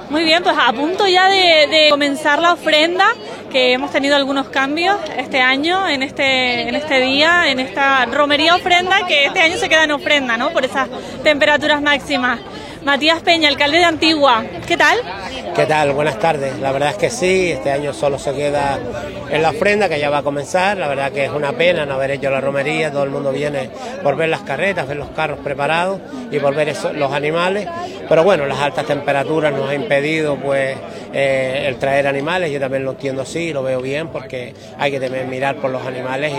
Muy bien, pues a punto ya de comenzar la ofrenda, que hemos tenido algunos cambios este año, en este día, en esta romería ofrenda, que este año se queda en ofrenda, ¿no? Por esas temperaturas máximas. Matías Peña, alcalde de Antigua, ¿qué tal? ¿Qué tal? Buenas tardes. La verdad es que sí, este año solo se queda en la ofrenda, que ya va a comenzar. La verdad que es una pena no haber hecho la romería. Todo el mundo viene por ver las carretas, ver los carros preparados y por ver los animales. Pero bueno, las altas temperaturas nos ha impedido pues el traer animales. Yo también lo entiendo así, lo veo bien, porque hay que también mirar por los animales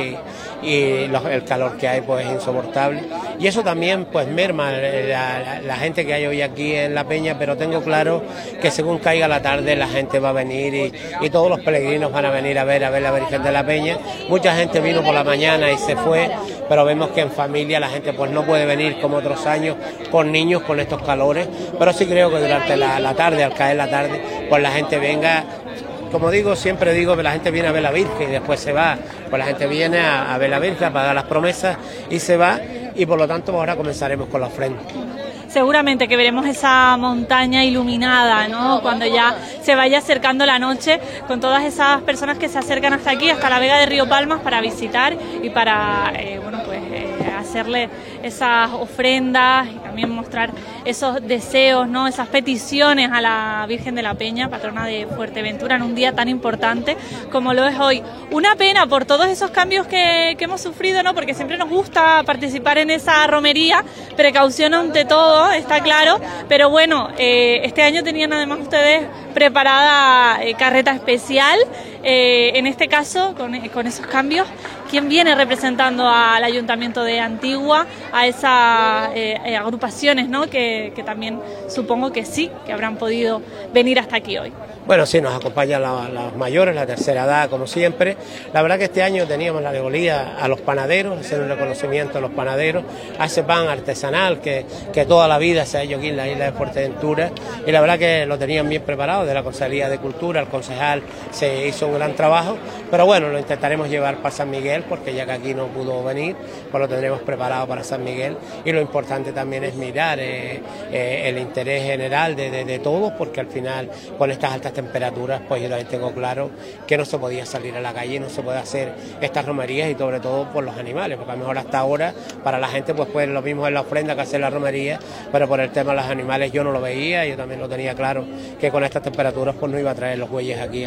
y el calor que hay pues es insoportable. Y eso también pues merma la gente que hay hoy aquí en La Peña, pero tengo claro que según caiga la tarde la gente va a venir y todos los peregrinos van a venir a ver la Virgen de La Peña. Mucha gente vino por la mañana y se fue, pero vemos que en familia la gente pues no puede venir como otros años con niños con estos calores, pero sí creo que durante la tarde, al caer la tarde, pues la gente venga. Como digo, siempre digo que la gente viene a ver la Virgen y después se va. Pues la gente viene a ver la Virgen, a pagar las promesas y se va, y por lo tanto ahora comenzaremos con la ofrenda. Seguramente que veremos esa montaña iluminada, ¿no? Cuando ya se vaya acercando la noche, con todas esas personas que se acercan hasta aquí, hasta la Vega de Río Palmas, para visitar y para, hacerle esas ofrendas y también mostrar esos deseos, ¿no? Esas peticiones a la Virgen de la Peña, patrona de Fuerteventura, en un día tan importante como lo es hoy. Una pena por todos esos cambios que hemos sufrido, ¿no? Porque siempre nos gusta participar en esa romería, precaución ante todo, está claro, pero bueno, este año tenían además ustedes preparada carreta especial, en este caso, con esos cambios. ¿Quién viene representando al Ayuntamiento de Antigua, a esas agrupaciones, ¿no? que también supongo que sí, que habrán podido venir hasta aquí hoy? Bueno, sí, nos acompañan los mayores, la tercera edad, como siempre. La verdad que este año teníamos la alegoría a los panaderos, hacer un reconocimiento a los panaderos, a ese pan artesanal que toda la vida se ha hecho aquí en la isla de Fuerteventura, y la verdad que lo tenían bien preparado de la Consejería de Cultura. El concejal se hizo un gran trabajo, pero bueno, lo intentaremos llevar para San Miguel, porque ya que aquí no pudo venir, pues lo tendremos preparado para San Miguel, y lo importante también es mirar el interés general de todos, porque al final con estas altas temperaturas, pues yo también tengo claro que no se podía salir a la calle, no se puede hacer estas romerías, y sobre todo por los animales, porque a lo mejor hasta ahora para la gente pues lo mismo en la ofrenda que hacer la romería, pero por el tema de los animales yo no lo veía. Yo también lo tenía claro que con estas temperaturas pues no iba a traer los bueyes aquí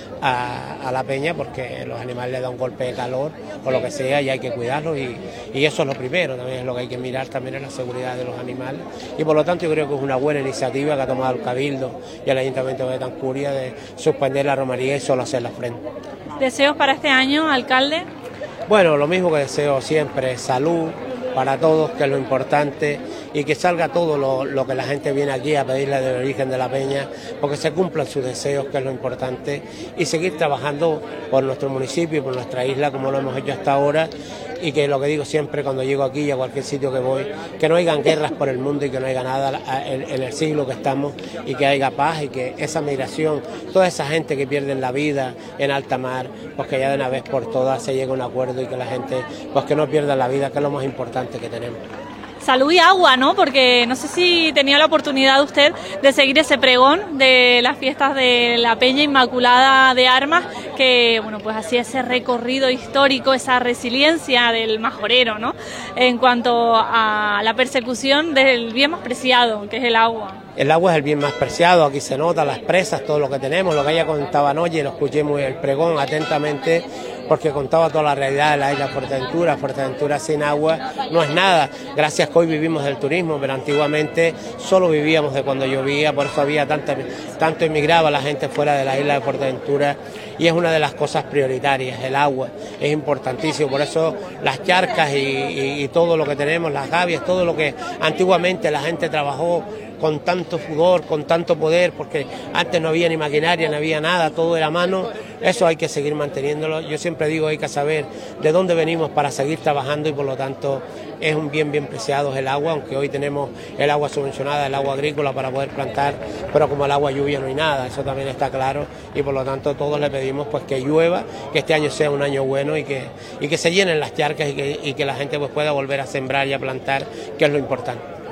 a La Peña, porque los animales le dan un golpe de calor o lo que sea, y hay que cuidarlos, y eso es lo primero. También es lo que hay que mirar, también es la seguridad de los animales, y por lo tanto yo creo que es una buena iniciativa que ha tomado el Cabildo y el Ayuntamiento de Betancuria de suspender la romería y solo hacer la ofrenda. ¿Deseos para este año, alcalde? Bueno, lo mismo que deseo siempre: salud para todos, que es lo importante, y que salga todo lo que la gente viene aquí a pedirle de la Virgen de la Peña, porque se cumplan sus deseos, que es lo importante, y seguir trabajando por nuestro municipio y por nuestra isla como lo hemos hecho hasta ahora. Y que lo que digo siempre cuando llego aquí y a cualquier sitio que voy, que no hayan guerras por el mundo y que no haya nada en el siglo que estamos, y que haya paz, y que esa migración, toda esa gente que pierde la vida en alta mar, pues que ya de una vez por todas se llegue a un acuerdo, y que la gente pues que no pierda la vida, que es lo más importante que tenemos. Salud y agua, ¿no? Porque no sé si tenía la oportunidad usted de seguir ese pregón de las fiestas de la Peña Inmaculada de Armas, que, bueno, pues hacía ese recorrido histórico, esa resiliencia del majorero, ¿no? En cuanto a la persecución del bien más preciado, que es el agua. El agua es el bien más preciado, aquí se nota, las presas, todo lo que tenemos. Lo que ella contaba anoche, lo escuché muy el pregón atentamente, porque contaba toda la realidad de la isla de Fuerteventura. Fuerteventura sin agua no es nada. Gracias que hoy vivimos del turismo, pero antiguamente solo vivíamos de cuando llovía, por eso había tanto emigraba la gente fuera de la isla de Fuerteventura, y es una de las cosas prioritarias. El agua es importantísimo, por eso las charcas y todo lo que tenemos, las gavias, todo lo que antiguamente la gente trabajó con tanto sudor, con tanto poder, porque antes no había ni maquinaria, no había nada, todo era a mano. Eso hay que seguir manteniéndolo. Yo siempre digo, hay que saber de dónde venimos para seguir trabajando, y por lo tanto es un bien preciado el agua, aunque hoy tenemos el agua subvencionada, el agua agrícola para poder plantar, pero como el agua lluvia no hay nada, eso también está claro, y por lo tanto todos le pedimos pues que llueva, que este año sea un año bueno, y que se llenen las charcas, y que la gente pues pueda volver a sembrar y a plantar, que es lo importante.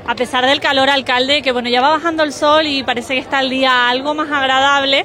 a pesar del calor, alcalde, que bueno, ya va bajando el sol y parece que está el día algo más agradable.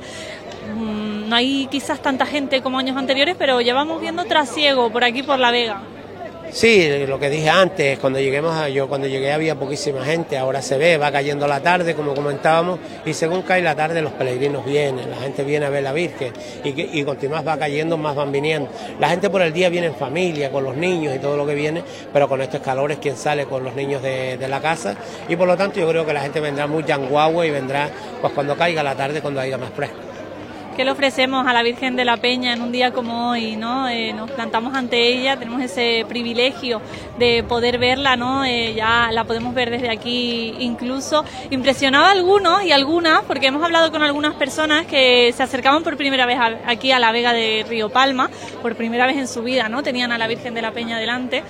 No hay quizás tanta gente como años anteriores, pero ya vamos viendo trasiego por aquí, por La Vega. Sí, lo que dije antes, cuando llegué había poquísima gente, ahora se ve, va cayendo la tarde, como comentábamos, y según cae la tarde los peregrinos vienen, la gente viene a ver la Virgen, y contra más va cayendo, más van viniendo. La gente por el día viene en familia, con los niños y todo lo que viene, pero con estos calores, ¿quién sale con los niños de la casa? Y por lo tanto yo creo que la gente vendrá muy en guagua y vendrá pues cuando caiga la tarde, cuando haya más fresco. ¿Qué le ofrecemos a la Virgen de la Peña en un día como hoy, ¿no? Nos plantamos ante ella, tenemos ese privilegio de poder verla, ¿no? Ya la podemos ver desde aquí incluso. Impresionaba a algunos y algunas, porque hemos hablado con algunas personas que se acercaban por primera vez aquí a la Vega de Río Palma, por primera vez en su vida, ¿no? Tenían a la Virgen de la Peña delante,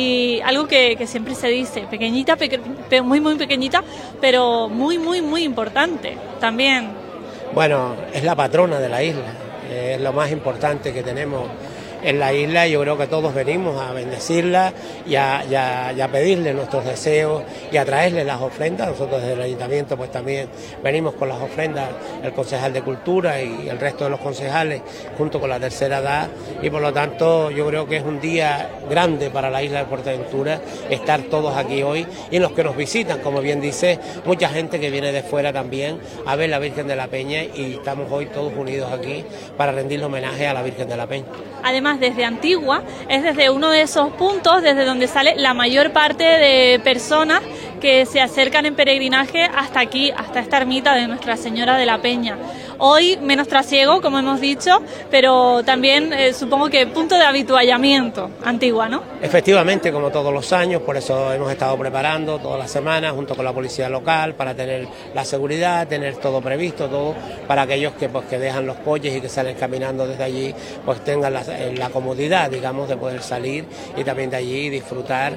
y algo que siempre se dice, pequeñita, muy pequeñita, pero muy importante también. Bueno, es la patrona de la isla, es lo más importante que tenemos en la isla. Yo creo que todos venimos a bendecirla y a pedirle nuestros deseos y a traerle las ofrendas. Nosotros desde el Ayuntamiento pues también venimos con las ofrendas, el concejal de Cultura y el resto de los concejales junto con la tercera edad, y por lo tanto yo creo que es un día grande para la isla de Fuerteventura estar todos aquí hoy, y los que nos visitan, como bien dice, mucha gente que viene de fuera también a ver la Virgen de la Peña, y estamos hoy todos unidos aquí para rendirle homenaje a la Virgen de la Peña. Además, desde Antigua es desde uno de esos puntos desde donde sale la mayor parte de personas que se acercan en peregrinaje hasta aquí, hasta esta ermita de Nuestra Señora de la Peña. Hoy menos trasiego, como hemos dicho, pero también supongo que punto de habituallamiento, Antigua, ¿no? Efectivamente, como todos los años, por eso hemos estado preparando todas las semanas junto con la policía local para tener la seguridad, tener todo previsto, todo para aquellos que dejan los coches y que salen caminando desde allí, pues tengan la comodidad, digamos, de poder salir y también de allí disfrutar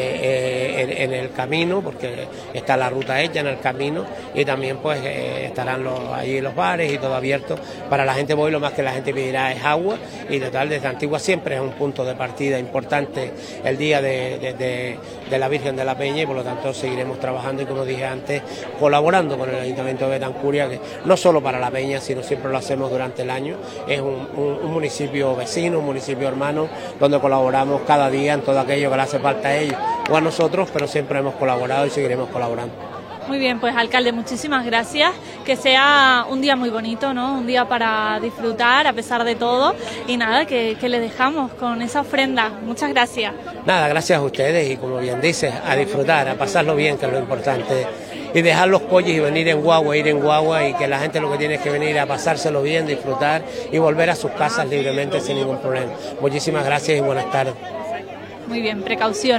en el camino, porque está la ruta hecha en el camino, y también pues estarán allí los bares y todo abierto para la gente. Hoy lo más que la gente pedirá es agua, y total, desde Antigua siempre es un punto de partida importante el día de la Virgen de la Peña, y por lo tanto seguiremos trabajando y, como dije antes, colaborando con el Ayuntamiento de Betancuria, que no solo para la Peña, sino siempre lo hacemos durante el año. Es un municipio vecino, un municipio hermano, donde colaboramos cada día en todo aquello que le hace falta a ellos o a nosotros, pero siempre hemos colaborado y seguiremos colaborando. Muy bien, pues alcalde, muchísimas gracias, que sea un día muy bonito, ¿no? Un día para disfrutar a pesar de todo, y nada, que le dejamos con esa ofrenda. Muchas gracias. Nada, gracias a ustedes, y como bien dices, a disfrutar, a pasarlo bien, que es lo importante, y dejar los coches y venir en guagua, ir en guagua, y que la gente lo que tiene es que venir a pasárselo bien, disfrutar y volver a sus casas libremente sin ningún problema. Muchísimas gracias y buenas tardes. Muy bien, precaución.